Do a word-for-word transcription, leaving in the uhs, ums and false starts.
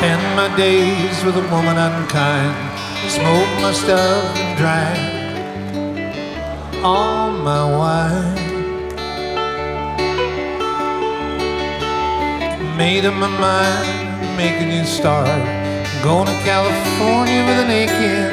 Spend my days with a woman unkind, smoke my stuff and drank all my wine. Made up my mind, make a new start, going to California with an aching